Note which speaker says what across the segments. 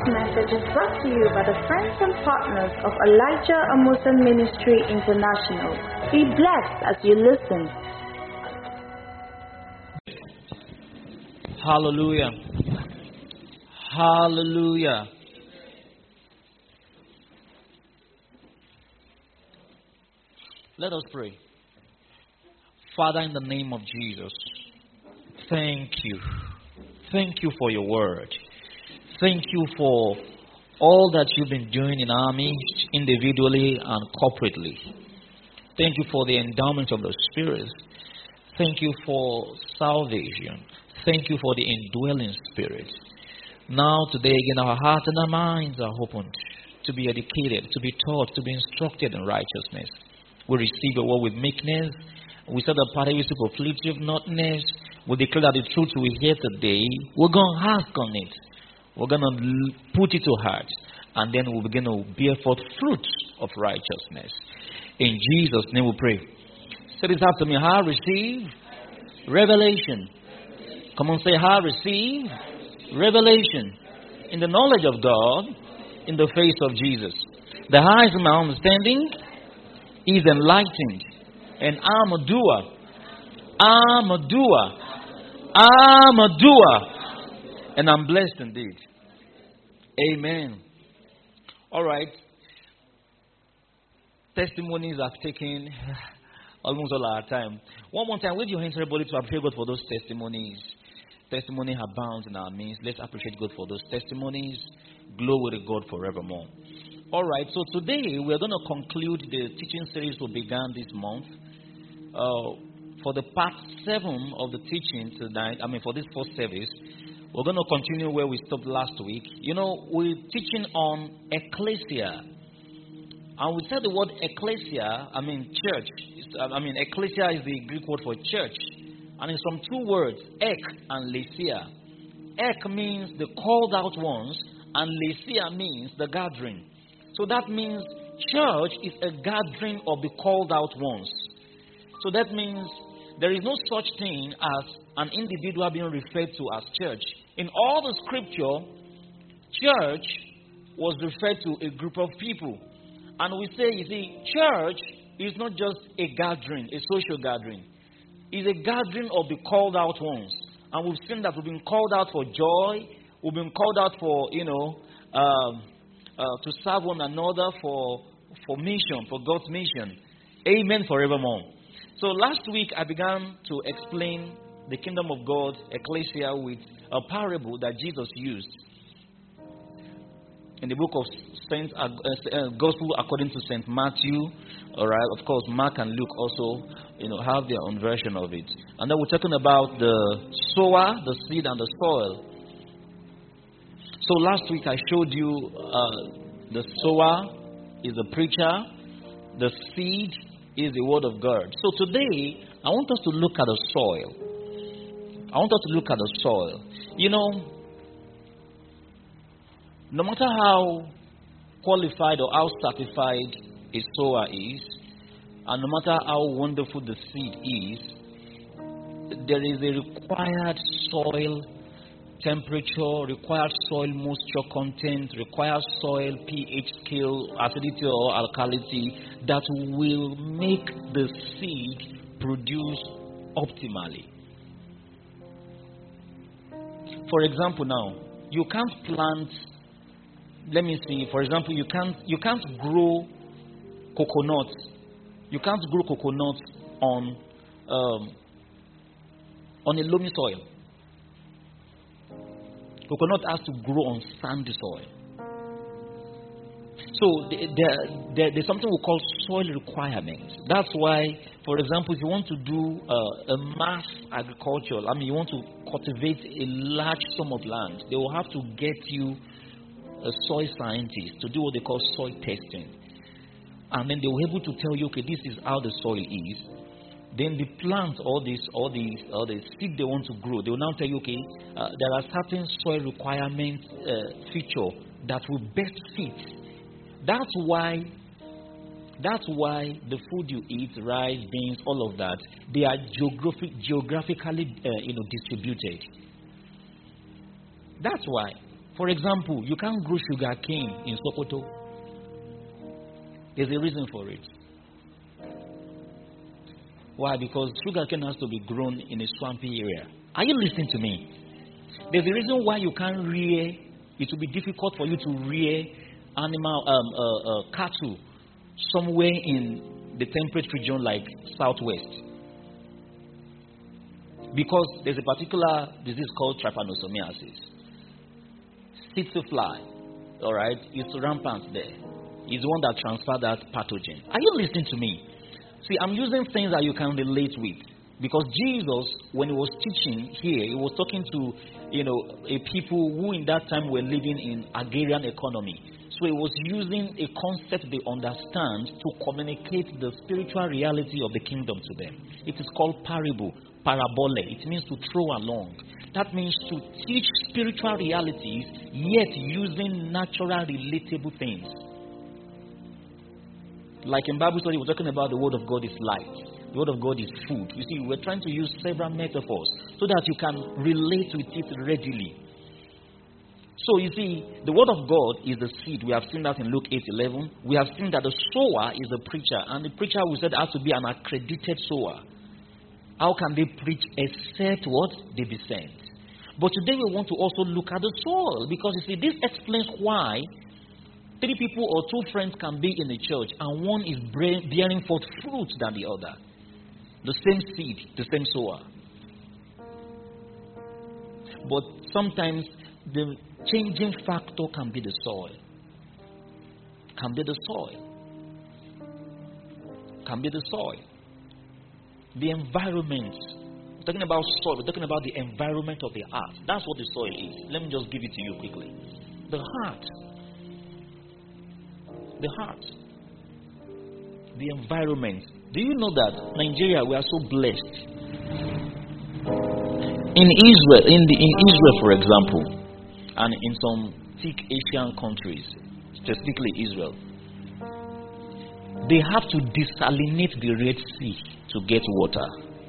Speaker 1: message is brought to you by the friends and partners of Elijah Amoson Ministry International. Be blessed as you listen.
Speaker 2: Hallelujah. Hallelujah. Let us pray. Father, in the name of Jesus, thank you. Thank you for your word. Thank you for all that you've been doing in our midst, individually and corporately. Thank you for the endowment of the Spirit. Thank you for salvation. Thank you for the indwelling Spirit. Now, today, again, our hearts and our minds are opened to be educated, to be taught, to be instructed in righteousness. We receive your word with meekness. We set apart every of afflictive notness. We declare that the truth we hear today, we're going to act on it. We're going to put it to heart. And then we'll begin to bear forth fruits of righteousness. In Jesus' name we pray. Say this after me. I receive revelation. Come on, say, I receive revelation in the knowledge of God in the face of Jesus. The eyes of my understanding is enlightened, and I'm a doer. I'm a doer. I'm a doer. And I'm blessed indeed. Amen. All right. Testimonies have taken almost all our time. One more time, with your hands, everybody, to appreciate God for those testimonies. Testimony abounds in our midst. Let's appreciate God for those testimonies. Glory to God forevermore. All right, so today we're going to conclude the teaching series we began this month. For the part 7 of the teaching tonight, for this first service, we're going to continue where we stopped last week. You know, we're teaching on ecclesia. And we said the word ecclesia, church. Ecclesia is the Greek word for church. And it's from two words, ek and lesia. Ek means the called out ones, and lesia means the gathering. So that means church is a gathering of the called out ones. So that means there is no such thing as an individual being referred to as church. In all the scripture, church was referred to a group of people. And we say, you see, church is not just a gathering, a social gathering. It's a gathering of the called out ones. And we've seen that we've been called out for joy. We've been called out for, to serve one another for mission, for God's mission. Amen forevermore. So last week I began to explain the kingdom of God, ecclesia, with a parable that Jesus used in the book of Gospel according to St. Matthew. All right, of course, Mark and Luke also, have their own version of it. And then we're talking about the sower, the seed, and the soil. So last week I showed you the sower is the preacher, the seed is the word of God. So today I want us to look at the soil. I want us to look at the soil. No matter how qualified or how certified a sower is, and no matter how wonderful the seed is, there is a required soil temperature, required soil moisture content, required soil pH scale, acidity or alkalinity that will make the seed produce optimally. For example, now you can't plant. Let me see. For example, you can't grow coconut. You can't grow coconut on a loamy soil. Coconut has to grow on sandy soil. So there's something we call soil requirements. That's why, for example, if you want to do a mass agriculture, you want to cultivate a large sum of land, they will have to get you a soil scientist to do what they call soil testing. And then they will be able to tell you, okay, this is how the soil is. Then the plant or the seed they want to grow, they will now tell you, okay, there are certain soil requirement feature that will best fit. That's why the food you eat, rice, beans, all of that, they are geographically distributed. That's why. For example, you can't grow sugar cane in Sokoto. There's a reason for it. Why? Because sugar cane has to be grown in a swampy area. Are you listening to me? There's a reason why you can't rear. It will be difficult for you to rear cattle somewhere in the temperate region like Southwest. Because there's a particular disease called trypanosomiasis. Tsetse fly, all right, it's rampant there. It's the one that transfers that pathogen. Are you listening to me? See, I'm using things that you can relate with. Because Jesus, when he was teaching here, he was talking to, a people who in that time were living in agrarian economy. So he was using a concept they understand to communicate the spiritual reality of the kingdom to them. It is called parable, parabole. It means to throw along. That means to teach spiritual realities, yet using natural, relatable things. Like in Bible study, we're talking about the word of God is light. The word of God is food. You see, we're trying to use several metaphors so that you can relate with it readily. So you see, the word of God is the seed. We have seen that in Luke 8:11. We have seen that the sower is the preacher. And the preacher, we said, has to be an accredited sower. How can they preach except what? They be sent. But today we want to also look at the soil. Because you see, this explains why 3 people or 2 friends can be in the church and one is bearing forth fruit than the other. The same seed, the same sower. But sometimes the changing factor can be the soil. Can be the soil. Can be the soil. The environment. We're talking about soil. We're talking about the environment of the heart. That's what the soil is. Let me just give it to you quickly. The heart. The heart. The environment. Do you know that Nigeria, we are so blessed? In Israel, for example, and in some thick Asian countries, specifically Israel, they have to desalinate the Red Sea to get water.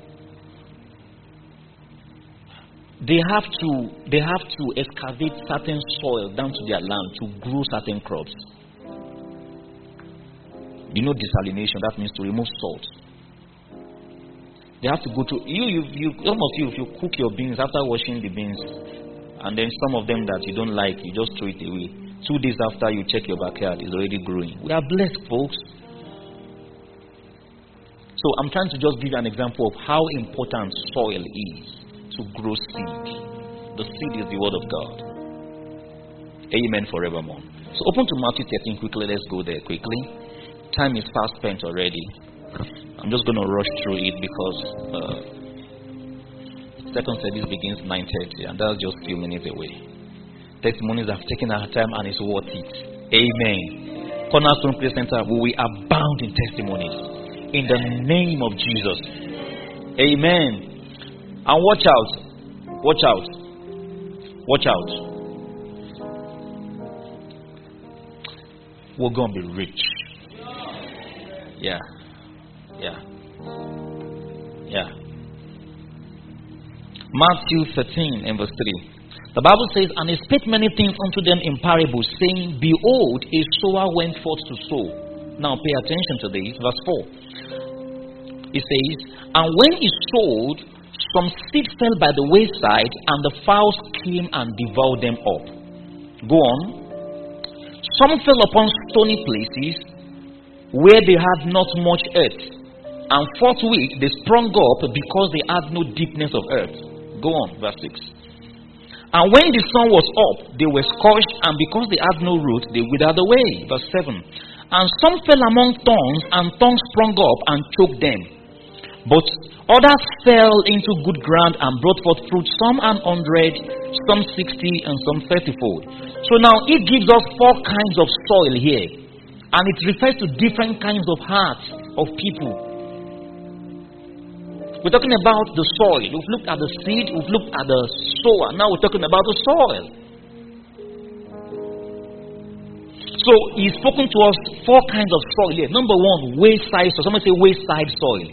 Speaker 2: They have to excavate certain soil down to their land to grow certain crops. You know desalination, that means to remove salt. They have to go to some of you, if you cook your beans after washing the beans, and then some of them that you don't like, you just throw it away. 2 days after you check your backyard, it's already growing. We are blessed, folks. So I'm trying to just give you an example of how important soil is to grow seed. The seed is the word of God. Amen forevermore. So open to Matthew 13 quickly. Let's go there quickly. Time is fast spent already. I'm just going to rush through it because second service begins 9:30 and that's just a few minutes away. Testimonies have taken our time and it's worth it. Amen. Cornerstone Prayer Center, we will abound in testimonies in the name of Jesus. Amen. And watch out. Watch out. Watch out. We're going to be rich. Yeah. Matthew 13 and verse 3. The Bible says, and he spake many things unto them in parables, saying, behold, a sower went forth to sow. Now pay attention to this. Verse 4. It says, and when he sowed, some seed fell by the wayside, and the fowls came and devoured them up. Go on. Some fell upon stony places, where they had not much earth, and forthwith they sprung up because they had no deepness of earth. Go on, verse 6. And when the sun was up, they were scorched, and because they had no root, they withered away. Verse 7. And some fell among thorns, and thorns sprung up and choked them. But others fell into good ground and brought forth fruit, some 100, some 60, and some 30-fold. So now it gives us 4 kinds of soil here. And it refers to different kinds of hearts of people. We're talking about the soil. We've looked at the seed. We've looked at the sower. Now we're talking about the soil. So he's spoken to us 4 kinds of soil here. Number 1, wayside soil. Somebody say wayside soil.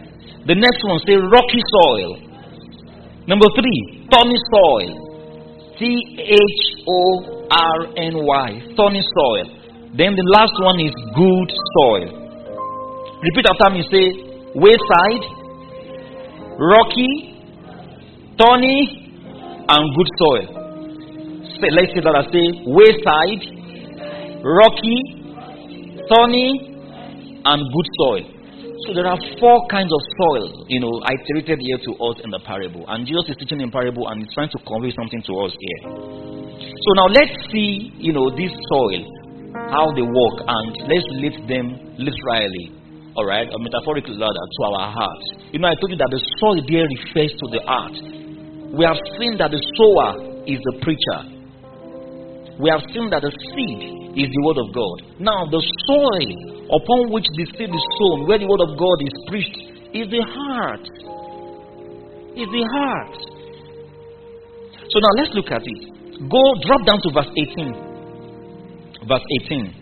Speaker 2: The next one, say rocky soil. Number 3, thorny soil. Thorny. Thorny soil. Then the last one is good soil. Repeat after me. Say wayside, rocky, thorny, and good soil. Say, let's say that I say wayside, rocky, thorny, and good soil. So there are 4 kinds of soil, iterated here to us in the parable. And Jesus is teaching in parable and he's trying to convey something to us here. So now let's see, this soil, how they work, and let's relate them literally, alright, or metaphorically rather, to our heart. I told you that the soil there refers to the heart. We have seen that the sower is the preacher. We have seen that the seed is the word of God. Now the soil upon which the seed is sown, where the word of God is preached, is the heart. Is the heart. So now let's look at it. Drop down to verse 18. Verse 18.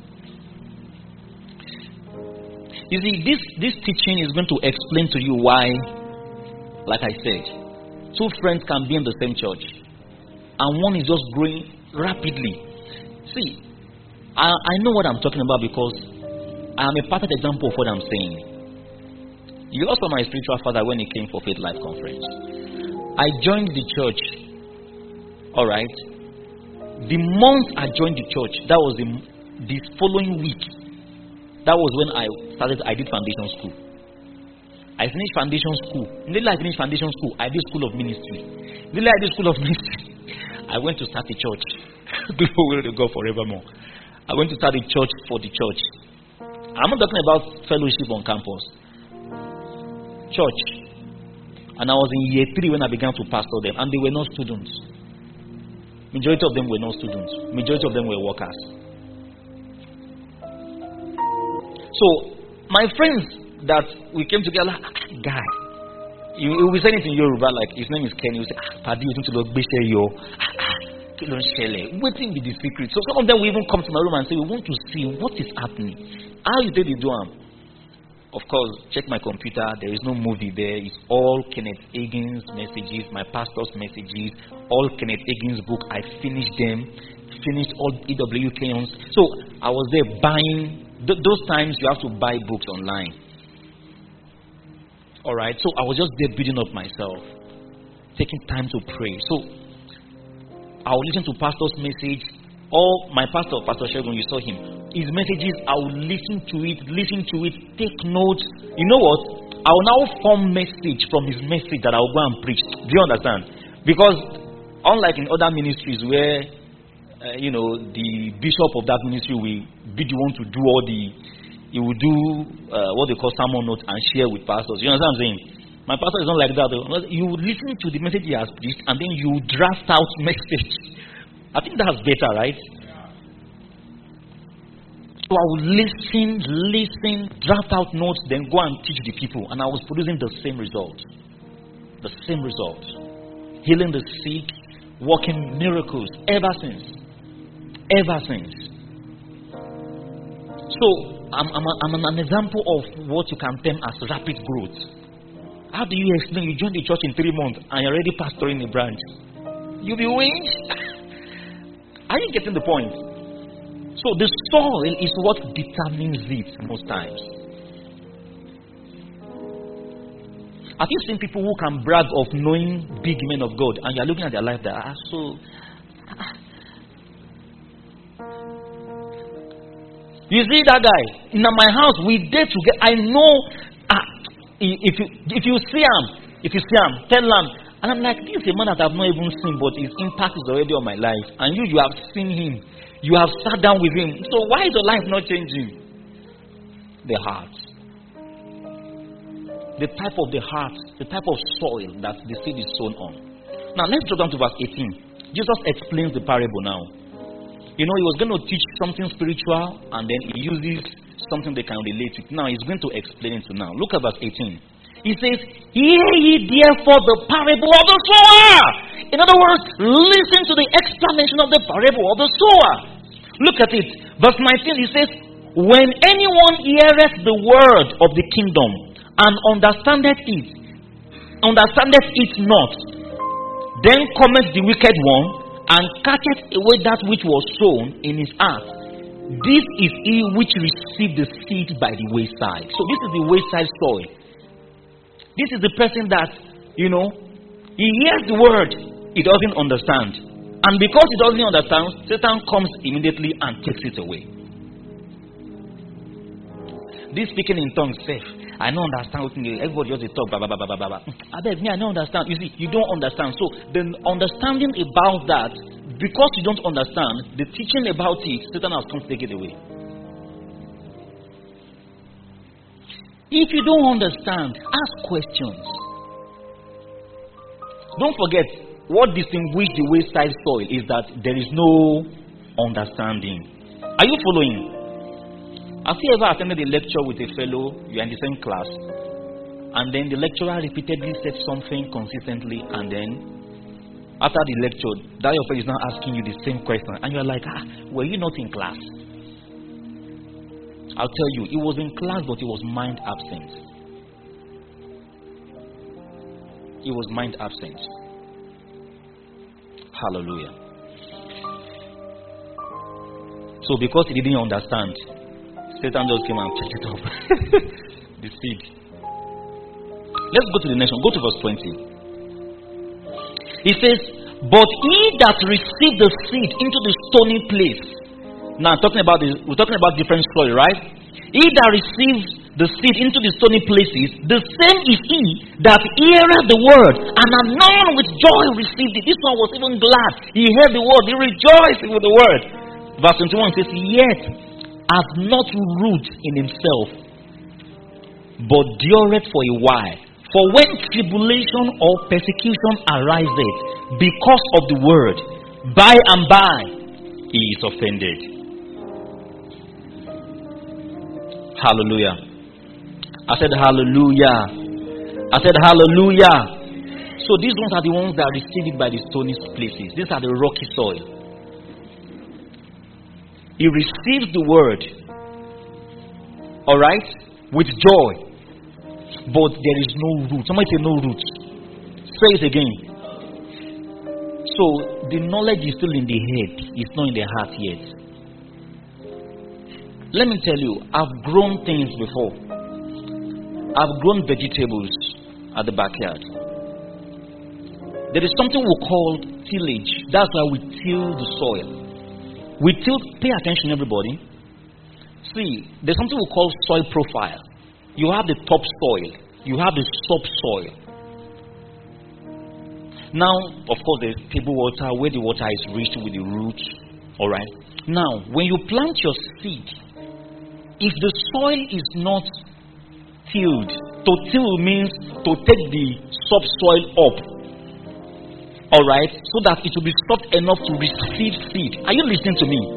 Speaker 2: You see, this teaching is going to explain to you why, like I said, 2 friends can be in the same church, and one is just growing rapidly. See, I know what I'm talking about because I am a perfect example of what I'm saying. You also saw my spiritual father when he came for Faith Life Conference. I joined the church. Alright. The month I joined the church, that was this following week. That was when I did foundation school. I finished foundation school. Immediately I finished foundation school, I did school of ministry. Immediately I did school of ministry, I went to start a church. Glory to God forevermore. I went to start a church for the church. I'm not talking about fellowship on campus. Church. And I was in year 3 when I began to pastor them. And they were not students. Majority of them were not students. Majority of them were workers. So, my friends that we came together, guy, he will say it in Yoruba, like his name is Ken. He will say, Paddy, you need to look yo. Waiting with the secret. So some of them will even come to my room and say, we want to see what is happening. How you did it do them? Of course, check my computer. There is no movie there. It's all Kenneth Hagin's messages, my pastor's messages, all Kenneth Hagin's book. I finished them. Finished all EWK's. So I was there buying. Those times you have to buy books online. Alright, so I was just there building up myself, taking time to pray. So I will listen to pastor's message. Or my pastor, Pastor Shegun, you saw him. His messages, I will listen to it, take notes. You know what? I will now form message from his message that I will go and preach. Do you understand? Because unlike in other ministries where, the bishop of that ministry will be the one to do he will do what they call sermon notes and share with pastors. You understand what I'm saying? My pastor is not like that. You listen to the message he has preached and then you draft out message. I think that's better, right? So I would listen, draft out notes, then go and teach the people. And I was producing the same result. The same result. Healing the sick, working miracles ever since. So I'm an example of what you can term as rapid growth. How do you explain you joined the church in 3 months and you're already pastoring a branch? You'll be winged. Are you getting the point? So the soil is what determines it most times. Have you seen people who can brag of knowing big men of God and you're looking at their life that are so... You see that guy? In my house, we dare to get... I know... If you see him, tell him. And I'm like, this is a man that I've not even seen, but his impact is already on my life. And you have seen him. You have sat down with him. So why is your life not changing? The heart. The type of the heart, the type of soil that the seed is sown on. Now let's go down to verse 18. Jesus explains the parable now. He was going to teach something spiritual and then he uses something they can relate to. Now he's going to explain it to now. Look at verse 18. He says, hear ye therefore the parable of the sower. In other words, listen to the explanation of the parable of the sower. Look at it. Verse 19, he says, when anyone heareth the word of the kingdom and understandeth it not, then cometh the wicked one and catcheth away that which was sown in his heart. This is he which received the seed by the wayside. So this is the wayside soil. This is the person that, he hears the word, he doesn't understand. And because he doesn't understand, Satan comes immediately and takes it away. This speaking in tongues, safe. I don't understand. Everybody just talk, blah, blah, blah, blah, blah. I beg me, I don't understand. You see, you don't understand. So the understanding about that, because you don't understand, the teaching about it, Satan has come to take it away. If you don't understand, ask questions. Don't forget, what distinguishes the wayside soil is that there is no understanding. Are you following? Have you ever attended a lecture with a fellow, you're in the same class, and then the lecturer repeatedly said something consistently, and then after the lecture, that your friend is now asking you the same question, and you're like, were you not in class? I'll tell you, he was in class, but he was mind absent. He was mind absent. Hallelujah. So because he didn't understand, Satan just came and picked it up. The seed. Let's go to the next one. Go to verse 20. He says, but he that received the seed into the stony place. Now we're talking about different soil, right? He that receives the seed into the stony places, the same is he that heareth the word, and anon with joy received it. This one was even glad. He heard the word, he rejoiced with the word. Verse 21 says, yet hath not root in himself, but dureth for a while. For when tribulation or persecution ariseth because of the word, by and by he is offended. Hallelujah. I said hallelujah. I said hallelujah. So these ones are the ones that receive it by the stony places. These are the rocky soil. He receives the word, alright, with joy, but there is no root. Somebody say no root. Say it again. So the knowledge is still in the head, it's not in the heart yet. Let me tell you, I've grown things before. I've grown vegetables at the backyard. There is something we call tillage. That's why we till the soil. We tilt, pay attention everybody. See, there's something we call soil profile. You have the top soil. You have the subsoil. Now, of course, there's table water where the water is reached with the roots. Alright. Now, when you plant your seed, if the soil is not tilled, to till means to take the subsoil up. Alright, so that it will be soft enough to receive seed. Are you listening to me?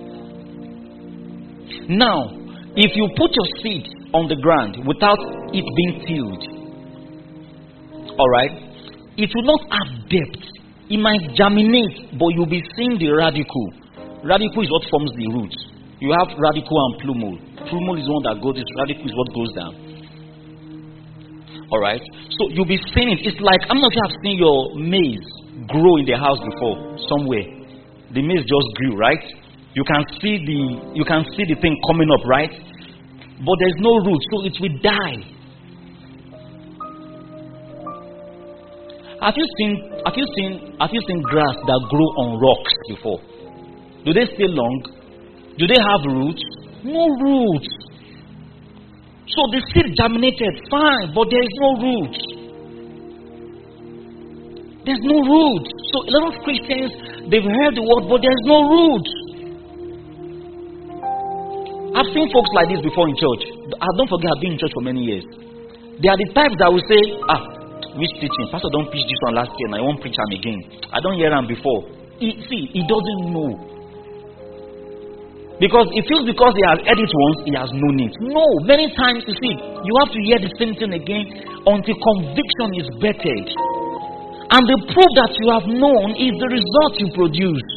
Speaker 2: Now, if you put your seed on the ground without it being tilled, alright, it will not have depth. It might germinate, but you'll be seeing the radicle. Radicle is what forms the roots. You have radicle and plumule. Plumule is the one that goes, this radicle is what goes down. Alright, so you'll be seeing it. It's like, I'm not sure if you have seen your maize grow in the house before, somewhere. The maize just grew, right? You can see the thing coming up, right? But there's no root, so it will die. Have you seen grass that grow on rocks before? Do they stay long? Do they have roots? No roots. So the seed germinated, fine, but there is no roots. There's no roots. So a lot of Christians, they've heard the word, but there's no roots. I've seen folks like this before in church. Don't forget, I've been in church for many years. They are the types that will say, which teaching? Pastor don't preach this one last year, and I won't preach him again. I don't hear him before. He doesn't know. Because he feels because he has heard it once, he has known it. No, many times you see, you have to hear the same thing again until conviction is bettered. And the proof that you have known is the result you produce.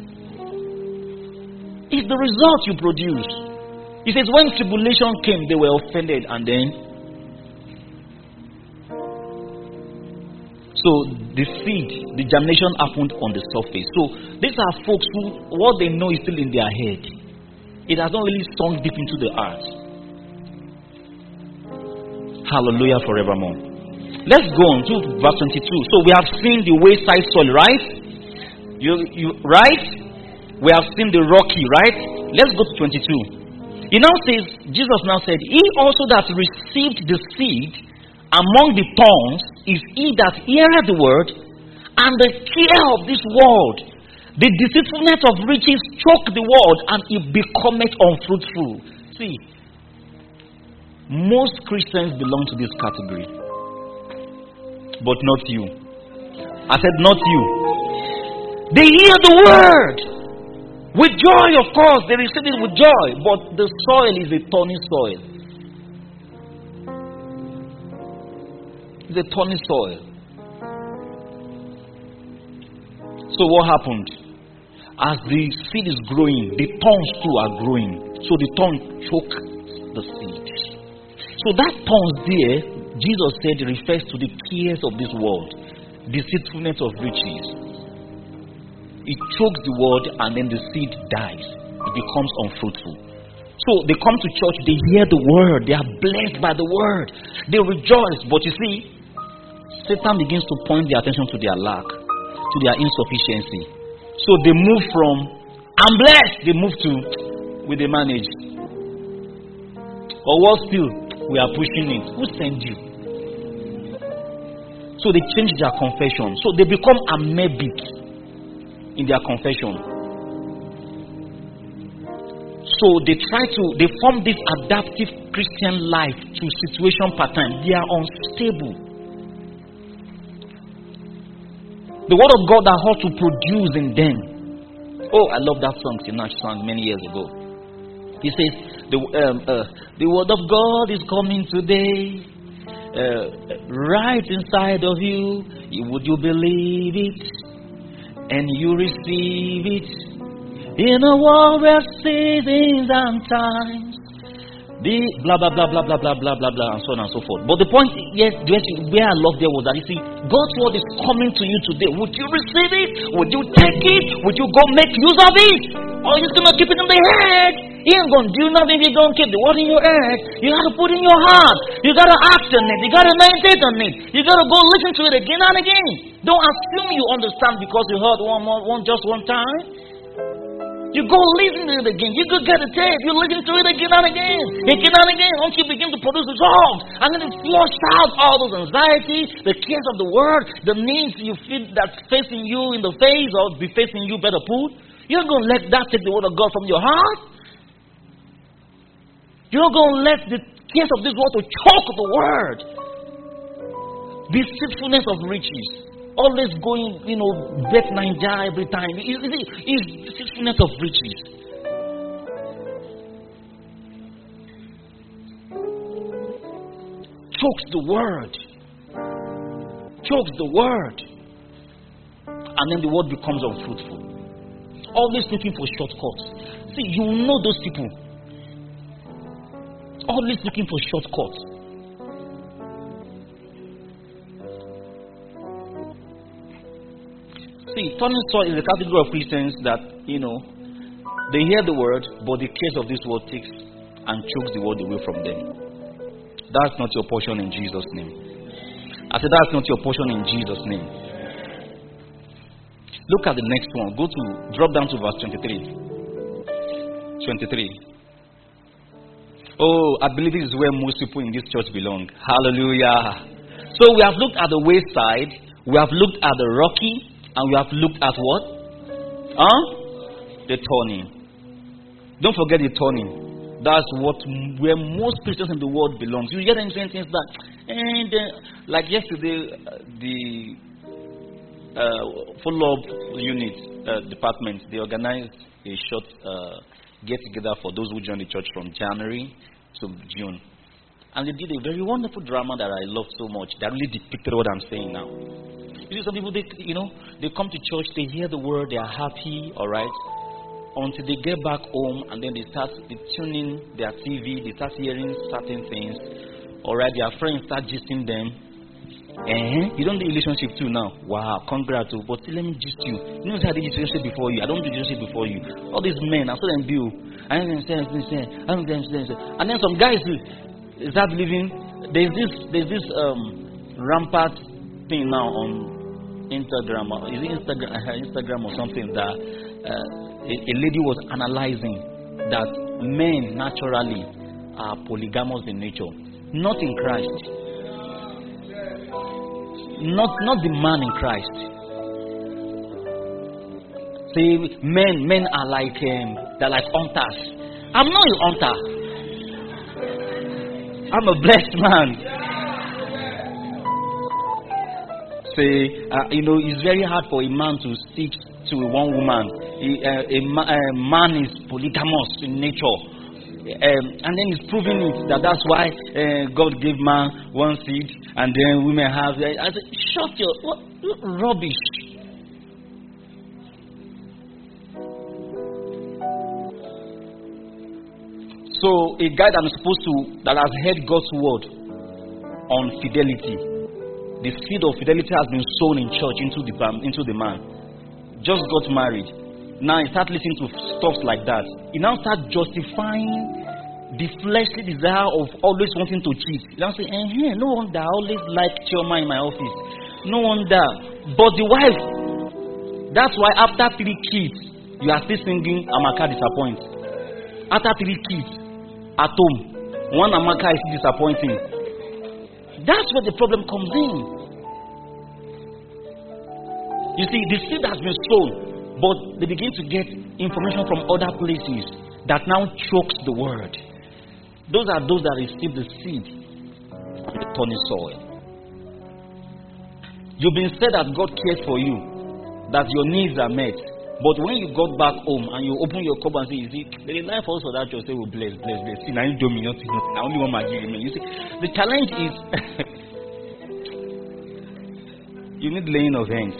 Speaker 2: It's the result you produce. He says, when tribulation came, they were offended, and then. So the seed, the germination happened on the surface. So these are folks who, what they know is still in their head. It has not really sunk deep into the heart. Hallelujah forevermore. Let's go on to verse 22. So we have seen the wayside soil, right? Right? We have seen the rocky, right? Let's go to 22. It now says, Jesus now said, he also that received the seed among the thorns is he that heareth the word, and the care of this world, the deceitfulness of riches choke the word, and it becometh unfruitful. See, most Christians belong to this category, but not you. I said, not you. They hear the word with joy, of course, they receive it with joy, but the soil is a thorny soil. It's a thorny soil. So what happened? As the seed is growing, the thorns too are growing. So the thorn choke the seed. So that thorns there, Jesus said, refers to the cares of this world, deceitfulness of riches. It chokes the word, and then the seed dies. It becomes unfruitful. So they come to church, they hear the word, they are blessed by the word, they rejoice. But you see, Satan begins to point their attention to their lack, to their insufficiency. So they move from I'm blessed, they move to will they manage? Or what still? We are pushing it. Who sent you? So they change their confession. So they become amoebic in their confession. So they form this adaptive Christian life to situation pattern. They are unstable. The word of God that ought to produce in them. Oh, I love that song Sinach sang many years ago. He says, the word of God is coming today, right inside of you. Would you believe it? And you receive it. In a world where seasons and times, the blah blah blah blah blah blah blah blah blah, and so on and so forth. But the point, yes, where I love there was that you see, God's word is coming to you today. Would you receive it? Would you take it? Would you go make use of it? Or are you just gonna keep it in the head? He ain't gonna do nothing if you don't keep the word in your head. You gotta put it in your heart. You gotta act on it. You gotta meditate on it. You gotta go listen to it again and again. Don't assume you understand because you heard just one time. You go listen to it again. You go get a tape. You listen to it again and again. Again and again. Once you begin to produce results. And then it flushes out all those anxieties, the cares of the world, the needs you feel that's facing you in the face or be facing you better put. You're going to let that take the word of God from your heart. You're not going to let the cares of this world to choke the word. Deceitfulness of riches. Always going, bet Ninja every time. It's deceitfulness of riches. Chokes the word. Chokes the word. And then the word becomes unfruitful. Always looking for shortcuts. See, you know those people. Always looking for shortcuts. See, turning soil is a category of Christians that, they hear the word, but the case of this word takes and chokes the word away from them. That's not your portion in Jesus' name. I said that's not your portion in Jesus' name. Look at the next one. Drop down to verse 23. 23. Oh, I believe this is where most people in this church belong. Hallelujah. So we have looked at the wayside, we have looked at the rocky, and we have looked at what? The turning. Don't forget the turning. That's where most Christians in the world belong. You get them saying things like yesterday, the follow-up unit department, they organized a short get-together for those who joined the church from January to June. And they did a very wonderful drama that I loved so much. That really depicted what I'm saying now. You see, some people, they come to church, they hear the word, they are happy, all right, until they get back home, and then they tuning their TV, they start hearing certain things, all right, their friends start gisting them,
Speaker 3: You don't do relationship too now. Wow, congrats. But let me gist you. You know I did relationship before you. I don't do relationship before you. All these men, I saw them do. And then some guys start believing there's this rampant thing now on Instagram. Is it Instagram or something that a lady was analyzing that men naturally are polygamous in nature, not in Christ. Not the man in Christ. See, men are like they're like hunters. I'm not a hunter. I'm a blessed man. See, it's very hard for a man to stick to one woman. A man is polygamous in nature. And then he's proving it that's why God gave man one seed and then women have. I said, shut your what rubbish. So a guy that has heard God's word on fidelity, the seed of fidelity has been sown in church into the man. Just got married. Now he starts listening to stuff like that. He now starts justifying the fleshly desire of always wanting to cheat. He now says, no wonder I always like Chioma in my office. No wonder. But the wife, that's why after 3 kids, you are still singing Amaka disappoint. After 3 kids at home, one Amaka is disappointing. That's where the problem comes in. You see, the seed has been sown. But they begin to get information from other places that now chokes the word. Those are those that receive the seed on the thorny soil. You've been said that God cares for you, that your needs are met. But when you got back home and you open your cup and say, there is life also that you'll say, oh, bless. See, now you do me nothing. I only want my giving. You see, the challenge is you need laying of hands.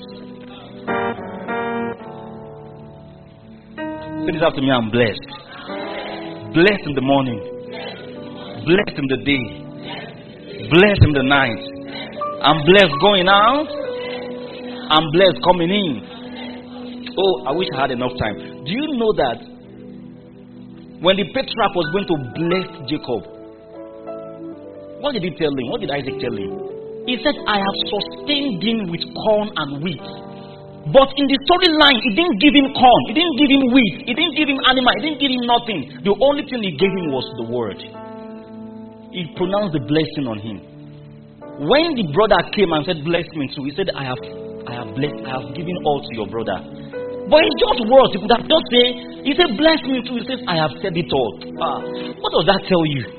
Speaker 3: Say this after me, I'm blessed. Blessed in the morning. Blessed in the day. Blessed in the night. I'm blessed going out. I'm blessed coming in. Oh, I wish I had enough time. Do you know that when the patriarch was going to bless Jacob, what did he tell him? What did Isaac tell him? He said, I have sustained him with corn and wheat. But in the storyline, he didn't give him corn, he didn't give him wheat, he didn't give him animal, he didn't give him nothing. The only thing he gave him was the word. He pronounced the blessing on him. When the brother came and said, bless me too, he said, I have blessed, I have given all to your brother. But it's just words. He could have just said, he said, bless me too. He says, I have said it all. What does that tell you?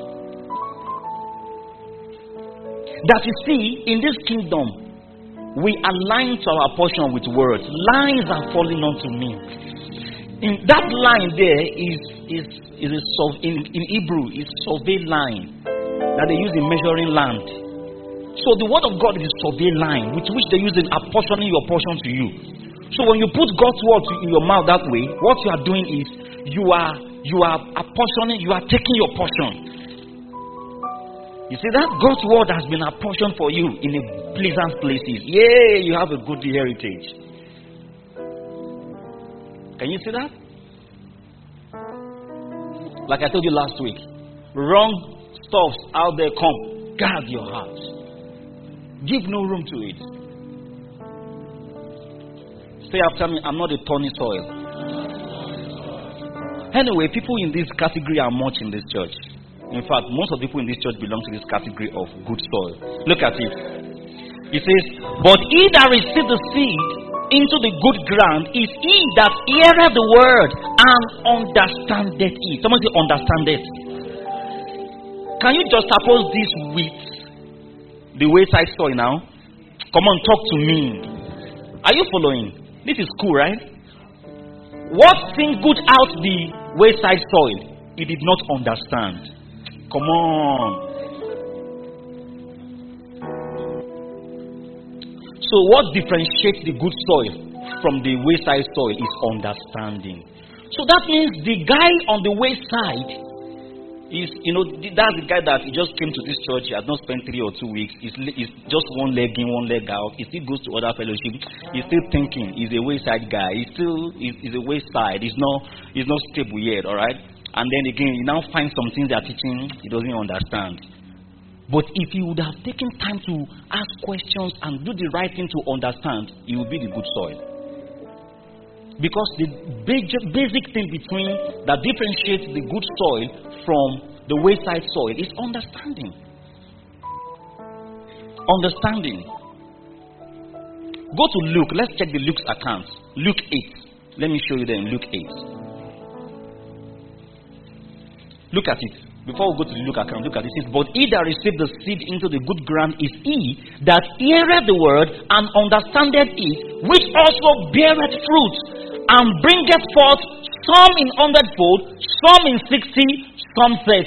Speaker 3: That you see, in this kingdom, we align to our portion with words. Lines are falling onto me. In that line there is in Hebrew is survey line that they use in measuring land. So the word of God is a survey line with which they use in apportioning your portion to you. So when you put God's word in your mouth that way, what you are doing is you are apportioning, you are taking your portion. You see that God's word has been apportioned for you in a pleasant places. Yay, you have a good heritage. Can you see that? Like I told you last week, wrong stuffs out there come. Guard your heart. Give no room to it. Say after me, I'm not a thorny soil. Anyway, people in this category are much in this church. In fact, most of the people in this church belong to this category of good soil. Look at it. It says, but he that received the seed into the good ground is he that heareth the word and understandeth it. Someone say understandeth. Can you just suppose this with the wayside soil now? Come on, talk to me. Are you following? This is cool, right? What singled out the wayside soil? He did not understand. Come on. So what differentiates the good soil from the wayside soil is understanding. So that means the guy on the wayside That's the guy that he just came to this church. He has not spent 3 or 2 weeks. He's just one leg in, one leg out. He still goes to other fellowship. He's still thinking. He's a wayside guy. He's a wayside. He's not stable yet. All right. And then again, you now find some things they are teaching he doesn't understand. But if he would have taken time to ask questions and do the right thing to understand, he will be the good soil. Because the basic thing that differentiates the good soil from the wayside soil is understanding. Understanding. Go to Luke. Let's check the Luke's account. Luke 8. Let me show you them. Luke 8. Look at it. Before we go to the Luke account, look at it. It says, but he that received the seed into the good ground is he that heareth the word and understandeth it, which also beareth fruit, and bringeth forth some in 100-fold, some in 60, some 30.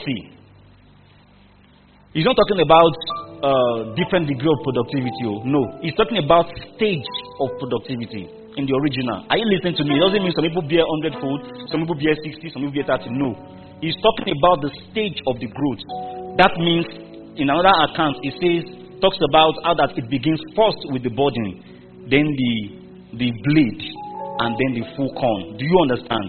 Speaker 3: He's not talking about different degree of productivity. No, he's talking about stage of productivity in the original. Are you listening to me? It doesn't mean some people bear 100-fold, some people bear 60, some people bear 30. No. He's talking about the stage of the growth. That means, in another account, talks about how that it begins first with the budding, then the blade, and then the full corn. Do you understand?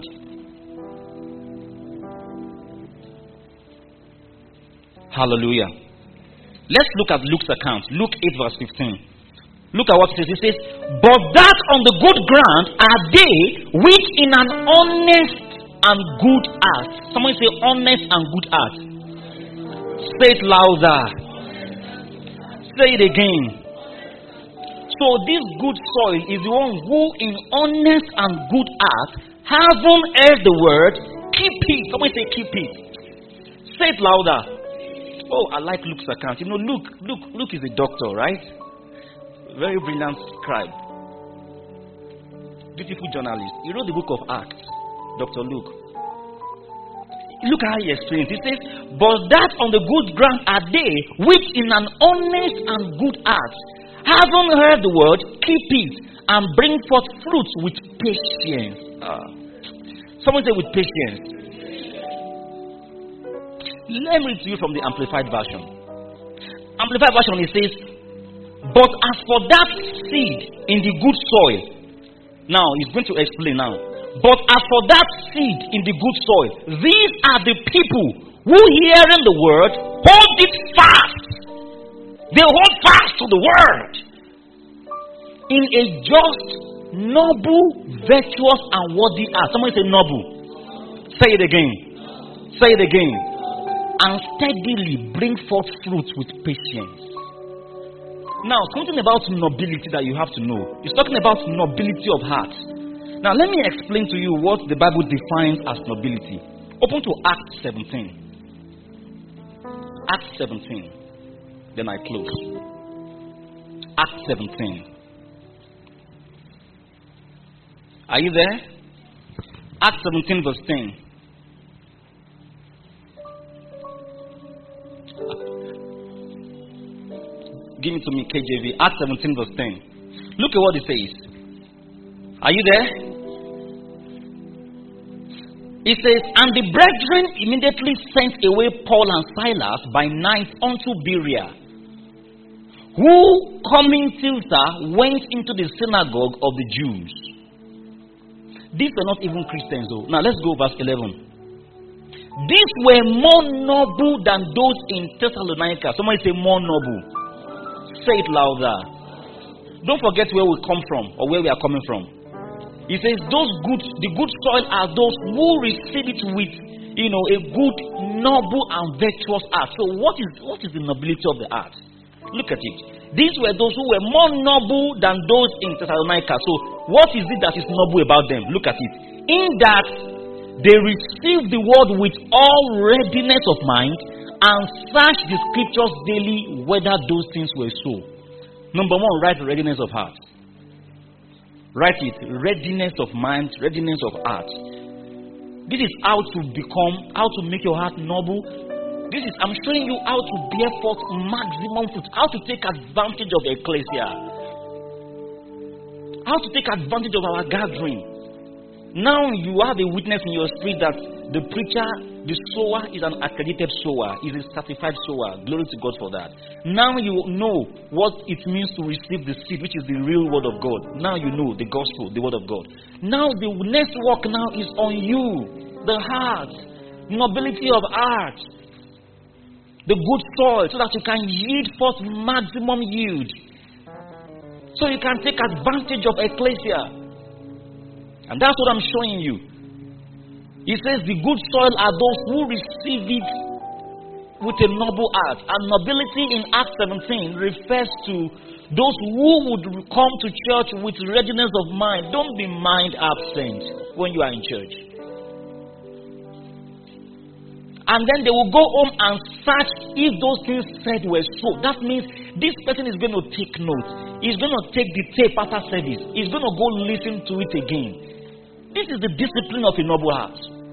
Speaker 3: Hallelujah. Let's look at Luke's account. Luke 8 verse 15. Look at what it says. It says, but that on the good ground are they which in an honest and good heart. Someone say honest and good heart. Say it louder. Say it again. So this good soil is the one who in honest and good heart, having heard the word, keep it. Someone say keep it. Say it louder. Oh, I like Luke's account. Luke is a doctor, right? Very brilliant scribe. Beautiful journalist. He wrote the book of Acts. Dr. Luke. Look how he explains. He says, but that on the good ground are they which in an honest and good heart, having heard the word, keep it and bring forth fruits with patience. Someone say with patience. Let me read to you from the Amplified Version. Amplified Version, it says, but as for that seed in the good soil, now he's going to explain now. But as for that seed in the good soil, these are the people who hearing the word, hold it fast. They hold fast to the word in a just, noble, virtuous, and worthy heart. Someone say noble. Say it again. Say it again. And steadily bring forth fruits with patience. Now, something about nobility that you have to know. It's talking about nobility of heart. Now, let me explain to you what the Bible defines as nobility. Open to Acts 17. Acts 17. Then I close. Acts 17. Are you there? Acts 17 verse 10. Give it to me, KJV. Acts 17 verse 10. Look at what it says. Are you there? It says, and the brethren immediately sent away Paul and Silas by night unto Berea, who coming thither went into the synagogue of the Jews. These were not even Christians though. Now let's go verse 11. These were more noble than those in Thessalonica. Somebody say more noble. Say it louder. Don't forget where we come from or where we are coming from. He says the good soil are those who receive it with, a good, noble and virtuous heart. So what is the nobility of the heart? Look at it. These were those who were more noble than those in Thessalonica. So what is it that is noble about them? Look at it. In that they received the word with all readiness of mind and searched the scriptures daily whether those things were so. Number one, write readiness of heart. Write it. Readiness of mind, readiness of heart. This is how to make your heart noble. I'm showing you how to bear forth maximum fruit. How to take advantage of the ecclesia. How to take advantage of our gathering. Now you have a witness in your spirit that the preacher The sower is an accredited sower, is a certified sower. Glory to God for that. Now you know what it means to receive the seed, which is the real word of God. Now you know the gospel, the word of God. Now the next work now is on you, the heart, nobility of heart, the good soil, so that you can yield forth maximum yield. So you can take advantage of ecclesia. And that's what I'm showing you. He says the good soil are those who receive it with a noble heart. And nobility in Acts 17 refers to those who would come to church with readiness of mind. Don't be mind absent when you are in church. And then they will go home and search if those things said were so. That means this person is going to take note. He's going to take the tape after service. He's going to go listen to it again. This is the discipline of a noble heart.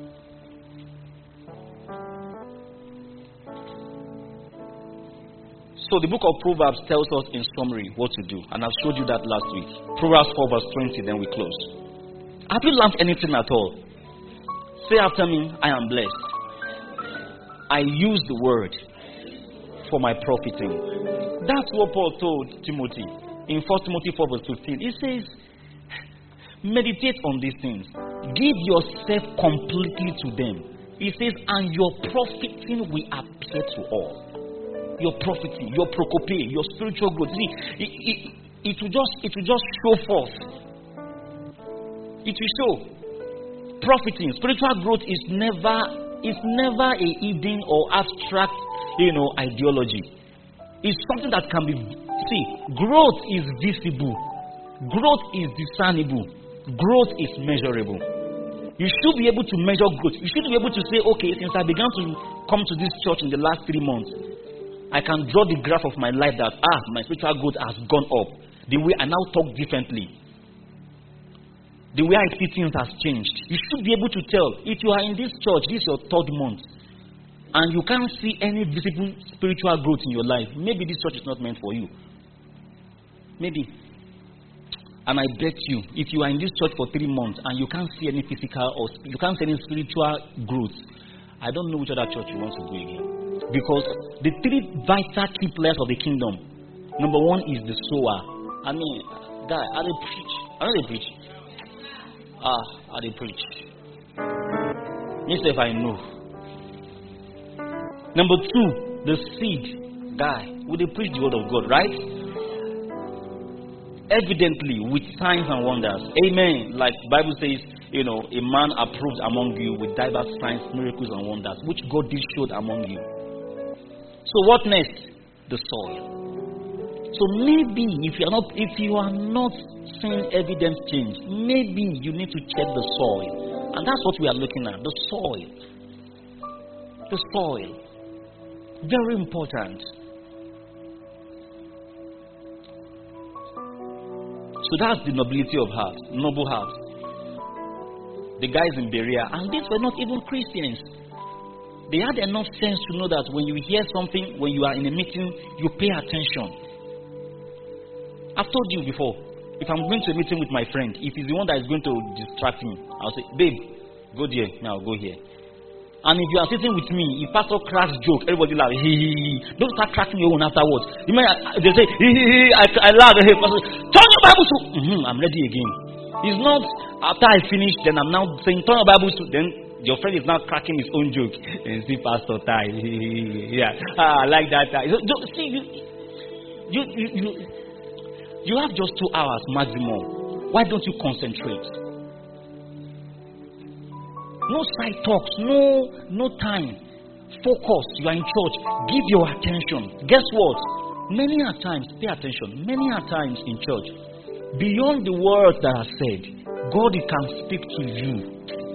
Speaker 3: So the book of Proverbs tells us in summary what to do. And I've showed you that last week. Proverbs 4 verse 20, then we close. Have you learned anything at all? Say after me, I am blessed. I use the word for my profiting. That's what Paul told Timothy in 1 Timothy 4 verse 15. He says, meditate on these things. Give yourself completely to them. He says, and your profiting will appear to all. Your profiting, your procope, your spiritual growth. See, it will just show forth. It will show. Profiting, spiritual growth is never a hidden or abstract, ideology. It's something that can be. See, growth is visible. Growth is discernible. Growth is measurable. You should be able to measure growth. You should be able to say, okay, since I began to come to this church in the last 3 months, I can draw the graph of my life that, my spiritual growth has gone up. The way I now talk differently. The way I see things has changed. You should be able to tell. If you are in this church, this is your 3rd month, and you can't see any visible spiritual growth in your life, maybe this church is not meant for you. Maybe. And I bet you, if you are in this church for 3 months and you can't see any physical or you can't see any spiritual growth, I don't know which other church you want to go again. Because the 3 vital key players of the kingdom, number 1 is the sower. I mean, guy, how they preach? How they preach? How they preach? Me say if I know. Number 2, the seed. Guy, will they preach the word of God, right? Evidently, with signs and wonders. Amen. Like the Bible says, a man approved among you with diverse signs, miracles, and wonders, which God did show among you. So what next? The soil. So maybe if you are not seeing evidence change, maybe you need to check the soil. And that's what we are looking at. The soil. The soil. Very important. So that's the nobility of heart. Noble heart. The guys in Berea, and these were not even Christians. They had enough sense to know that when you hear something, when you are in a meeting, you pay attention. I've told you before, if I'm going to a meeting with my friend, if he's the one that is going to distract me, I'll say, babe, go there, now go here. And if you are sitting with me, if pastor cracks joke, everybody laugh, don't start cracking your own afterwards. You might, they say, I laugh, hey, pastor, turn your Bible to, I'm ready again. It's not after I finish, then I'm now saying, turn your Bible to, then your friend is now cracking his own joke. And see, Pastor Tai. Yeah. I like that. See, you have just 2 hours maximum. Why don't you concentrate? No side talks. No time. Focus. You are in church. Give your attention. Guess what? Many a times, pay attention. Many a times in church, beyond the words that are said, God can speak to you.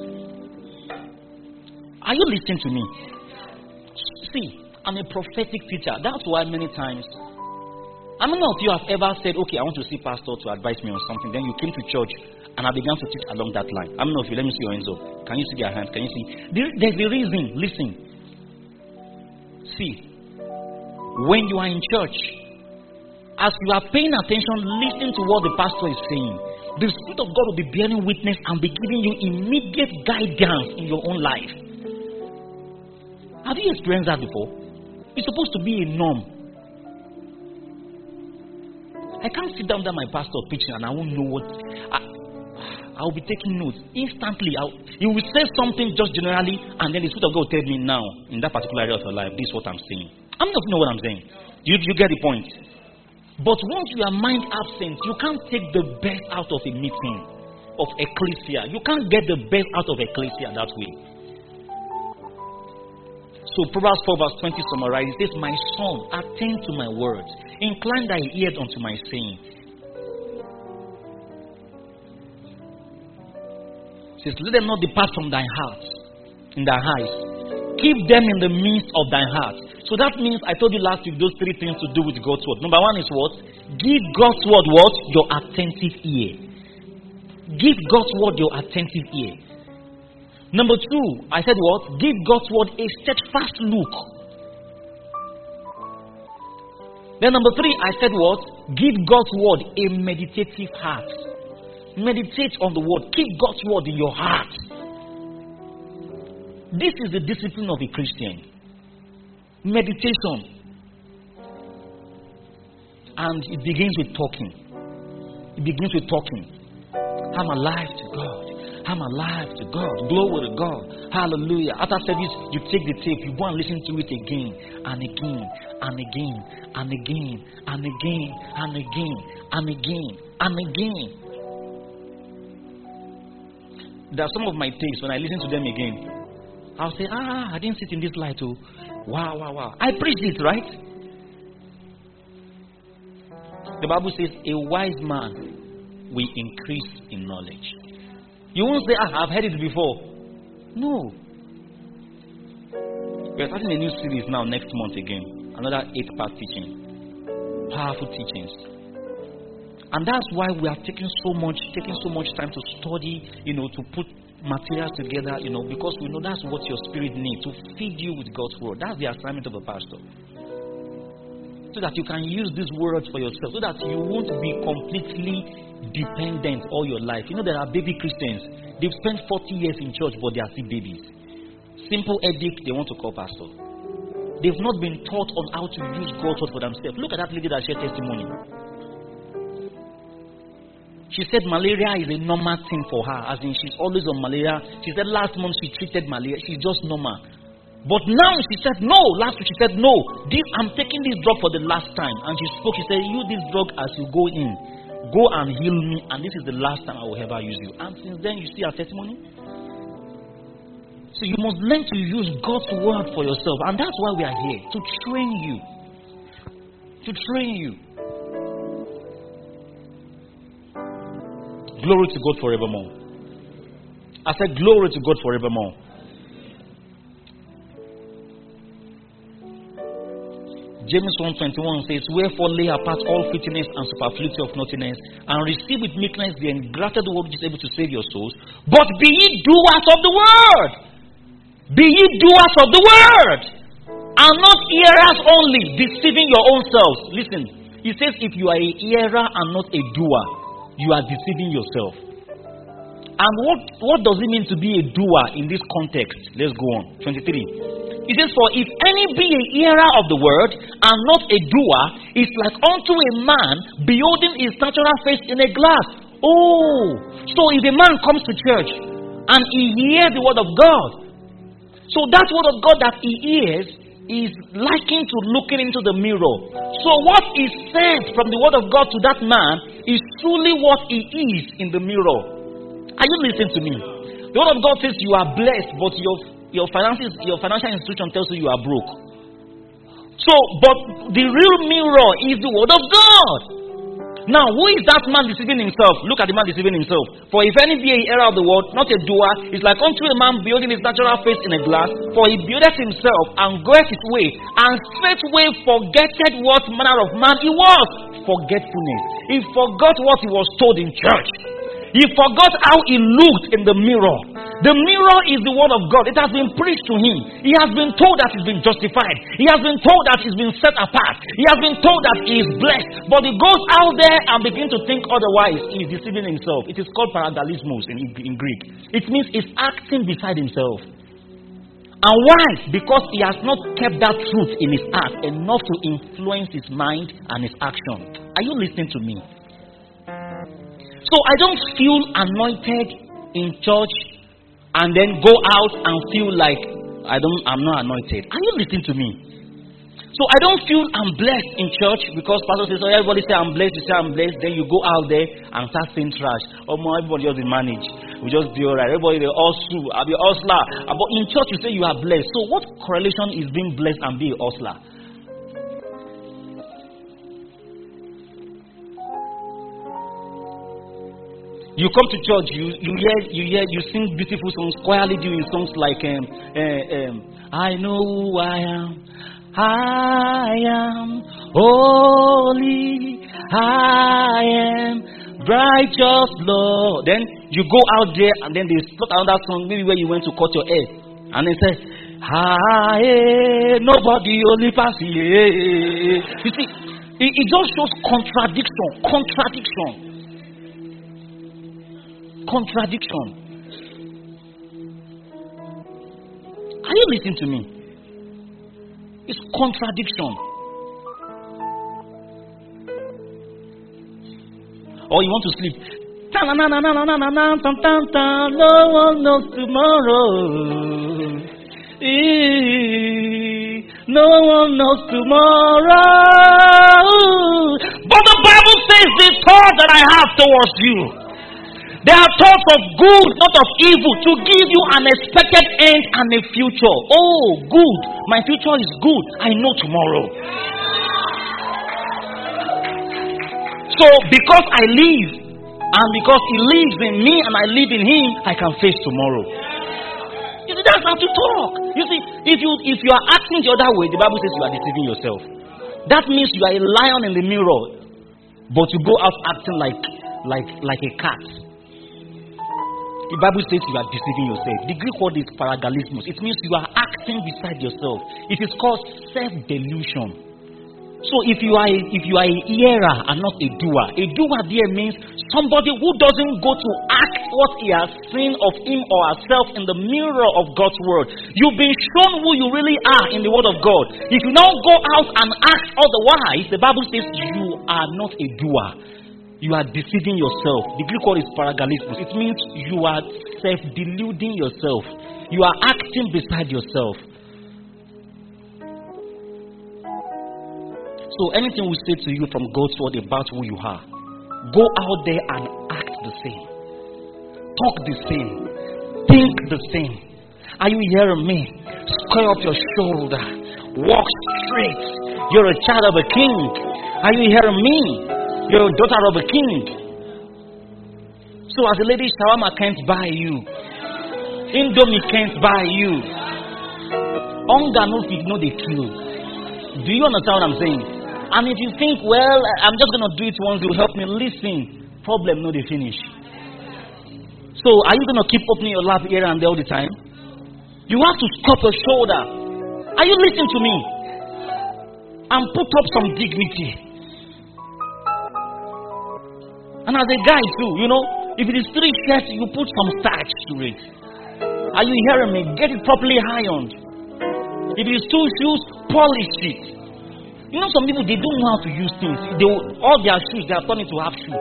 Speaker 3: Are you listening to me? See, I'm a prophetic teacher. That's why many times, how many of you have ever said, okay, I want to see pastor to advise me on something. Then you came to church and I began to teach along that line. How many of you, let me see your hands up. Can you see their hands? Can you see? There's a reason. Listen. See, when you are in church, as you are paying attention, listening to what the pastor is saying, the Spirit of God will be bearing witness and be giving you immediate guidance in your own life. you experienced that before? It's supposed to be a norm. I can't sit down there my pastor preaching and I won't know what. I'll be taking notes instantly. He will say something just generally, and then the Spirit of God will tell me now, in that particular area of your life, this is what I'm saying. I'm not know what I'm saying. You get the point. But once you are mind absent, you can't take the best out of a meeting of ecclesia. You can't get the best out of ecclesia that way. So Proverbs 4 verse 20 summarizes, it says, my son, attend to my words. Incline thy ear unto my saying. It says, let them not depart from thy heart, in thy eyes. Keep them in the midst of thy heart. So that means, I told you last week, those three things to do with God's word. Number one is what? Give God's word what? Your attentive ear. Give God's word your attentive ear. Number two, I said what? Give God's word a steadfast look. Then number three, I said what? Give God's word a meditative heart. Meditate on the word. Keep God's word in your heart. This is the discipline of a Christian. Meditation. And it begins with talking. It begins with talking. I'm alive to God. I'm alive to God. Glory to God. Hallelujah. After service, you take the tape, you go and listen to it again and again and again and again and again and again and again and again. There are some of my tapes, when I listen to them again, I'll say, I didn't sit in this light too. Wow. I preached it, right? The Bible says, a wise man will increase in knowledge. You won't say, I've heard it before. No. We're starting a new series now next month again. Another 8-part teaching. Powerful teachings. And that's why we are taking so much time to study, to put materials together, because we know that's what your spirit needs, to feed you with God's word. That's the assignment of a pastor. So that you can use these words for yourself, so that you won't be completely dependent all your life. There are baby Christians. They've spent 40 years in church, but they are still babies. Simple edict, they want to call pastor. They've not been taught on how to use God's word for themselves. Look at that lady that shared testimony. She said malaria is a normal thing for her, as in she's always on malaria. She said last month she treated malaria, she's just normal. But now she said no. Last week she said no. I'm taking this drug for the last time. And she spoke, she said, use this drug as you go in. Go and heal me, and this is the last time I will ever use you. And since then you see her testimony. So you must learn to use God's word for yourself. And that's why we are here, to train you. To train you. Glory to God forevermore. I said glory to God forevermore. James 1:21 says, wherefore lay apart all filthiness and superfluity of naughtiness, and receive with meekness the engrafted word which is able to save your souls. But be ye doers of the word. Be ye doers of the word, and not hearers only, deceiving your own selves. Listen, he says if you are a hearer and not a doer, you are deceiving yourself. And what does it mean to be a doer in this context? Let's go on. 23. It says, for if any be a hearer of the word and not a doer, is like unto a man beholding his natural face in a glass. Oh, so if a man comes to church and he hears the word of God, so that word of God that he hears is likened to looking into the mirror. So what is said from the word of God to that man is truly what he is in the mirror. Are you listening to me? The word of God says you are blessed, but your financial institution tells you are broke. So, but the real mirror is the word of God. Now, who is that man deceiving himself? Look at the man deceiving himself. For if any be a hearer of the word, not a doer, is like unto a man beholding his natural face in a glass. For he beholdeth himself and goeth his way, and straightway forgetteth what manner of man he was. Forgetfulness. He forgot what he was told in church. He forgot how he looked in the mirror. The mirror is the word of God. It has been preached to him. He has been told that he's been justified. He has been told that he's been set apart. He has been told that he is blessed. But he goes out there and begins to think otherwise. He is deceiving himself. It is called paradalismos in Greek. It means he's acting beside himself. And why? Because he has not kept that truth in his heart enough to influence his mind and his action. Are you listening to me? So I don't feel anointed in church and then go out and feel like I'm not anointed. Are you listening to me? So I don't feel I'm blessed in church because pastor says, oh, everybody say I'm blessed, you say I'm blessed, then you go out there and start saying trash. Oh, everybody just manage. We just be alright. Everybody they hustle. I'll be a hustler. But in church you say you are blessed. So what correlation is being blessed and being a hustler? You come to church, you sing beautiful songs, quietly doing songs like I know who I am. I am holy, I am righteous, Lord. Then you go out there and then they start another song, maybe where you went to cut your hair, and they say, nobody only pass here. You see, it just shows contradiction. Are you listening to me? It's contradiction. Or you want to sleep. No one knows tomorrow. No one knows tomorrow. But the Bible says the thought that I have towards you, they are thoughts of good, not of evil, to give you an expected end and a future. Oh, good. My future is good. I know tomorrow. So, because I live, and because He lives in me and I live in Him, I can face tomorrow. You see, that's how to talk. You see, if you are acting the other way, the Bible says you are deceiving yourself. That means you are a lion in the mirror, but you go out acting like a cat. The Bible says you are deceiving yourself. The Greek word is paragalismos. It means you are acting beside yourself. It is called self-delusion. So if you are a hearer and not a doer there means somebody who doesn't go to act what he has seen of him or herself in the mirror of God's word. You've been shown who you really are in the word of God. If you now go out and act otherwise, the Bible says you are not a doer. You are deceiving yourself. The Greek word is paragalismos. It means you are self-deluding yourself. You are acting beside yourself. So anything we say to you from God's word about who you are, go out there and act the same. Talk the same. Think the same. Are you hearing me? Square up your shoulder. Walk straight. You're a child of a king. Are you hearing me? You're a daughter of a king. So as a lady, shawarma can't buy you. Indomie can't buy you. Hunger no fit no dey kill. Do you understand what I'm saying? And if you think, well, I'm just going to do it once, you'll help me, listen. Problem no dey finish. So are you going to keep opening your lap here and there all the time? You have to stop your shoulder. Are you listening to me? And put up some dignity. And as a guy too, if it is 3 shirts, you put some starch to it. Are you hearing me? Get it properly ironed. If it is 2 shoes, polish it. Some people, they don't know how to use things. All their shoes, they are turning to half shoe.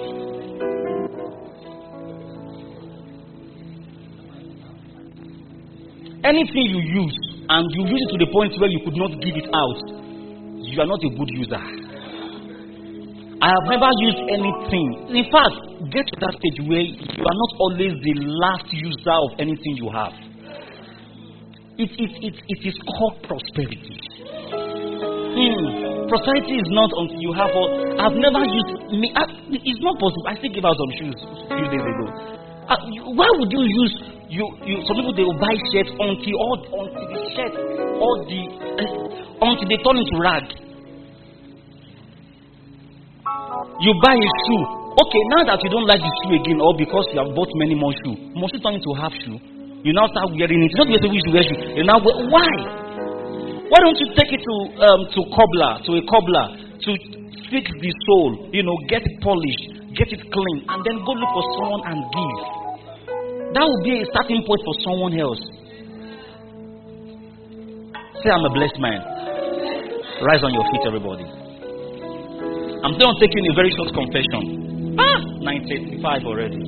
Speaker 3: Anything you use, and you use it to the point where you could not give it out, you are not a good user. I have never used anything. In fact, get to that stage where you are not always the last user of anything you have. It is called prosperity. Prosperity is not until you have all. I've never used. It's not possible. I still gave out some shoes a few days ago. Why would you use? Some people, they will buy shirts until they turn into rag. You buy a shoe. Okay, now that you don't like the shoe again, or because you have bought many more shoes, must you turn into half shoe? You now start wearing it. It's not the way we used to wear shoe. You now wear. Why? Why don't you take it to a cobbler to fix the sole? Get it polished, get it clean, and then go look for someone and give. That would be a starting point for someone else. Say, I'm a blessed man. Rise on your feet, everybody. I'm going to take you in a very short confession. 9:35 already.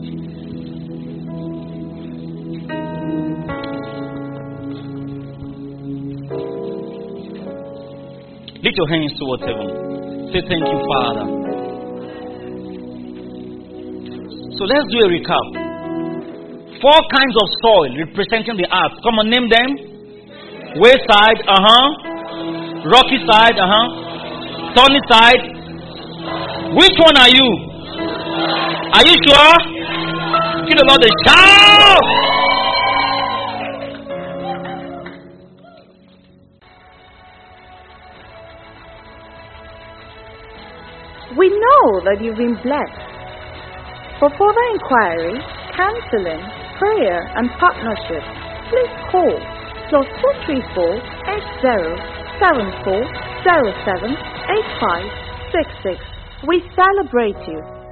Speaker 3: Lift your hands towards heaven. Say, thank you, Father. So let's do a recap. 4 kinds of soil representing the earth. Come on, name them. Wayside, rocky side, thorny side. Which one are you? Are you sure? Give the Lord a shout.
Speaker 1: We know that you've been blessed. For further inquiry, counseling, prayer, and partnership, please call +234 8074 07 8566. We celebrate you.